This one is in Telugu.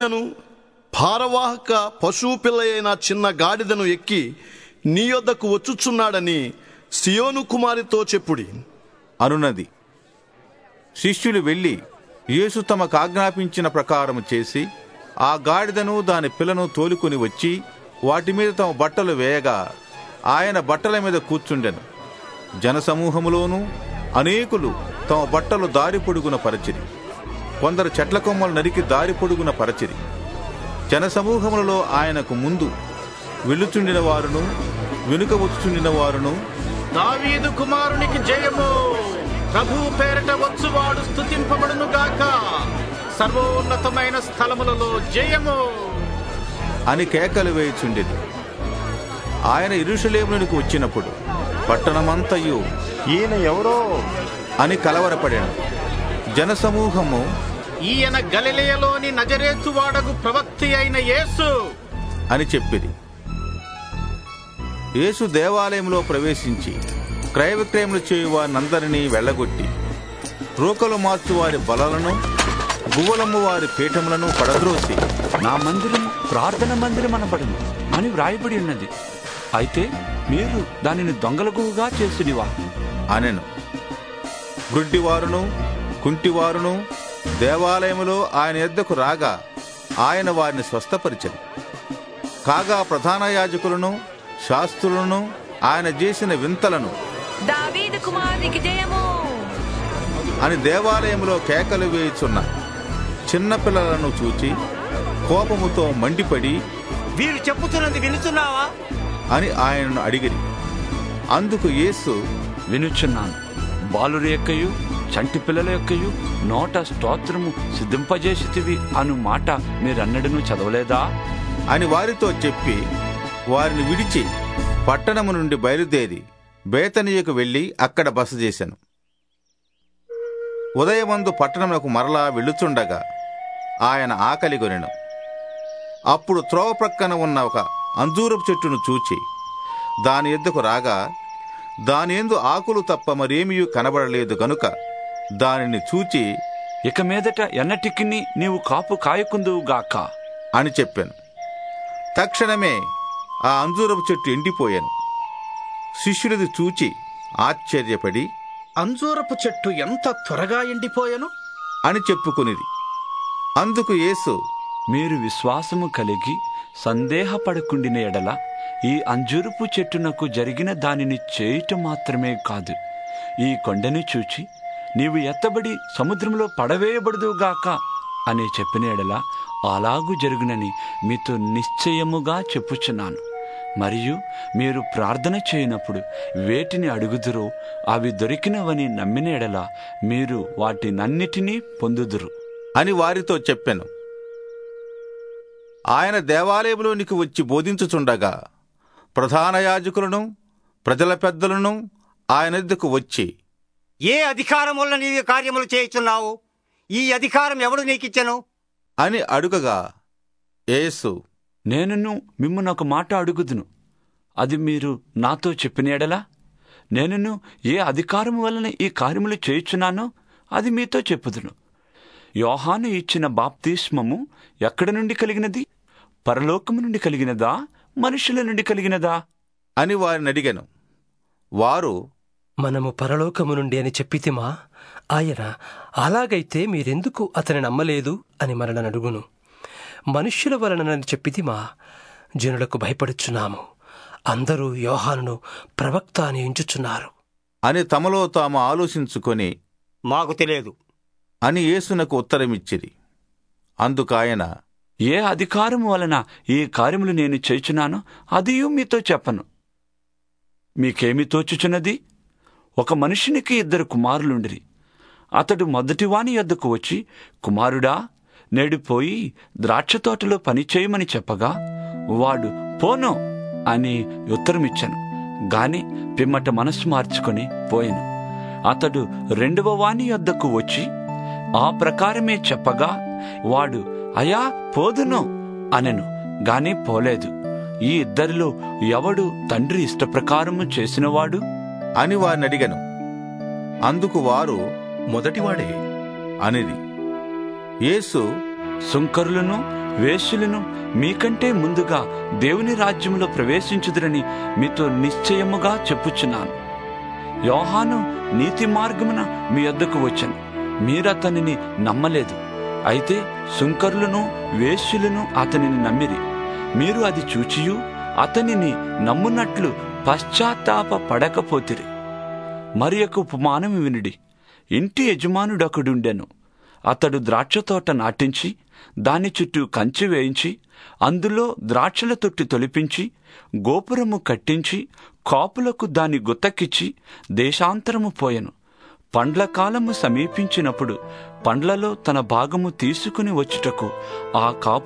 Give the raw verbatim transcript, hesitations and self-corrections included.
గాడిదను భారవాహక పశువు పిల్ల అయిన చిన్న గాడిదను ఎక్కి నీ యొద్దకు వచ్చుచున్నాడని సియోను కుమారితో చెప్పుడి అనున్నది. శిష్యులు వెళ్ళి యేసు తమకు ఆజ్ఞాపించిన ప్రకారం చేసి ఆ గాడిదను దాని పిల్లను తోలుకొని వచ్చి వాటి మీద తమ బట్టలు వేయగా ఆయన బట్టల మీద కూర్చుండెను. జనసమూహములోనూ అనేకులు తమ బట్టలు దారి పొడుగున పరచిరి. కొందరు చెట్ల కొమ్మలు నరికి దారి పొడుగున పరచిరి. జనసమూహములలో ఆయనకు ముందు వెళ్ళుచుండిన వారును వెనుక వచ్చుచుండిన వారును, దావీదు కుమారునికి జయము, ప్రభువు పేరిట వచ్చువాడు స్తుతింపబడును గాక, సర్వోన్నతమైన స్థలములలో జయము అని కేకలు వేయుచుండెను. ఆయన యెరూషలేమునకు వచ్చినప్పుడు పట్టణమంతయు ఈయన ఎవరో అని కలవరపడాను. జనసమూహము, ఈయన గలిలయలోని నజరేతు వాడగు ప్రవక్త అయిన యేసు అని చెప్పిరి. యేసు దేవాలయంలో ప్రవేశించి క్రయ విక్రయములు చేయు వారినందరినీ వెళ్ళగొట్టి రోకలు మార్చు వారి బలలను గువ్వలమ్ము వారి పీఠములను పడద్రోసి, నా మందిరం ప్రార్థన మందిరం అనబడును అని వ్రాయబడి ఉన్నది, అయితే మీరు దానిని దొంగలగుగా చేసిడివా అనెను. గ్రుడ్డివారును కుంటివారును దేవాలయములో ఆయన యొద్దకు రాగా ఆయన వారిని స్వస్థపరిచెను. కాగా ప్రధాన యాజకులను శాస్త్రులను ఆయన చేసిన వింతలను, దావీదు కుమారునికి జయము అని దేవాలయంలో కేకలు వేయుచున్న చిన్నపిల్లలను చూచి కోపముతో మండిపడి, వీరు చెప్పుతున్నది వినుచున్నావా అని ఆయనను అడిగిరి. అందుకు యేసు, వినుచున్నాను. బాలుర యొక్కయు చంటి పిల్లల యొక్కయు నోట స్తోత్రము సిద్ధింపజేసితివి అను మాట మీరన్నడను చదవలేదా అని వారితో చెప్పి వారిని విడిచి పట్టణము నుండి బయలుదేరి బేతనీయకు వెళ్లి అక్కడ బస చేశాను. ఉదయమందు పట్టణమునకు మరలా వెళ్ళుచుండగా ఆయన ఆకలిగొనెను. అప్పుడు త్రోవ ప్రక్కన ఉన్న ఒక అంజూరపు చెట్టును చూచి దాని యొద్దకు రాగా దాని యందు ఆకులు తప్ప మరేమీ కనబడలేదు గనుక దానిని చూచి, ఇక మీదట ఎన్నటికిని నీవు కాపు కాయకుందువుగాక అని చెప్పాను. తక్షణమే ఆ అంజూరపు చెట్టు ఎండిపోయాను. శిష్యులది చూచి ఆశ్చర్యపడి, అంజూరపు చెట్టు ఎంత త్వరగా ఎండిపోయెను అని చెప్పుకునిది. అందుకు యేసు, మీరు విశ్వాసము కలిగి సందేహపడకుండిన ఎడల ఈ అంజూరపు చెట్టునకు జరిగిన దానిని చేయటం మాత్రమే కాదు, ఈ కొండని చూచి నీవు ఎత్తబడి సముద్రంలో పడవేయబడుదువుగాక అని చెప్పిన ఎడల అలాగూ జరుగునని మీతో నిశ్చయముగా చెప్పుచున్నాను. మరియు మీరు ప్రార్థన చేయనప్పుడు వేటిని అడుగుదురో అవి దొరికినవని నమ్మిన ఎడల మీరు వాటినన్నిటినీ పొందుదురు అని వారితో చెప్పెను. ఆయన దేవాలయంలోనికి వచ్చి బోధించుచుండగా ప్రధాన యాజకులను ప్రజల పెద్దలను ఆయన వద్దకు వచ్చి, ఏ అధికారం వల్ల నీవు కార్యములు చేయుచున్నావు? ఈ అధికారం ఎవడు నీకిచ్చెను అని అడుగగా యేసు, నేనును మిమ్మును ఒక మాట అడుగుదును, అది మీరు నాతో చెప్పిన ఎడలా నేనును ఏ అధికారము వలన ఈ కార్యములు చేయుచున్నానో అది మీతో చెప్పుదును. యోహాను ఇచ్చిన బాప్తిస్మము ఎక్కడి నుండి కలిగినది? పరలోకము నుండి కలిగినదా మనుషుల నుండి కలిగినదా అని వారిని అడిగాను. వారు, మనము పరలోకము నుండి అని చెప్పితిమా, ఆయన అలాగైతే మీరెందుకు అతని నమ్మలేదు అని మరలను అడుగును. మనుష్యుల వలనని చెప్పితిమా, జనులకు భయపడుచున్నాము, అందరూ యోహానును ప్రవక్త అని ఎంచుచున్నారు అని తమలో తాము ఆలోచించుకొని, మాకు తెలియదు అని యేసునకు ఉత్తరమిచ్చిరి. అందుకాయన, ఏ అధికారము వలన ఈ కార్యములు నేను చేయుచున్నానో అదియూ మీతో చెప్పను. మీకేమి తోచుచున్నది? ఒక మనుషునికి ఇద్దరు కుమారులుండిరి. అతడు మొదటివాని యొద్దకు వచ్చి, కుమారుడా, నేడు పోయి ద్రాక్ష తోటలో పనిచేయమని చెప్పగా వాడు పోను అని ఉత్తరమిచ్చాను. గాని పిమ్మట మనస్సు మార్చుకొని పోయెను. అతడు రెండవ వాని యొద్దకు వచ్చి ఆ ప్రకారమే చెప్పగా వాడు, అయా పోదును అనెను, గాని పోలేదు. ఈ ఇద్దరిలో ఎవడు తండ్రి ఇష్టప్రకారము చేసినవాడు అని వారిని అడిగాను. అందుకు వారు, మొదటివాడే అనిది. యేసు, సుంకరులను వేశ్యులను మీకంటే ముందుగా దేవుని రాజ్యంలో ప్రవేశించుదురని మీతో నిశ్చయముగా చెప్పుచున్నాను. యోహాను నీతి మార్గమున మీ యొద్దకు వచ్చెను, మీరతనిని నమ్మలేదు. అయితే సుంకరులను వేశ్యులను అతనిని నమ్మిరి. మీరు అది చూచియు అతనిని నమ్మునట్లు పశ్చాత్తాప పడకపోతిరి. మరి ఒక ఉపమానం వినుడి. ఇంటి యజమానుడొకడుండెను. అతడు ద్రాక్షతోట నాటించి దాని చుట్టూ కంచె వేయించి అందులో ద్రాక్షల తొట్టి తొలిపించి గోపురము కట్టించి కాపులకు దాని గుత్తకిచ్చి దేశాంతరము పోయెను. పండ్ల కాలము సమీపించినప్పుడు పండ్లలో తన భాగము తీసుకుని వచ్చుటకు ఆ కాపు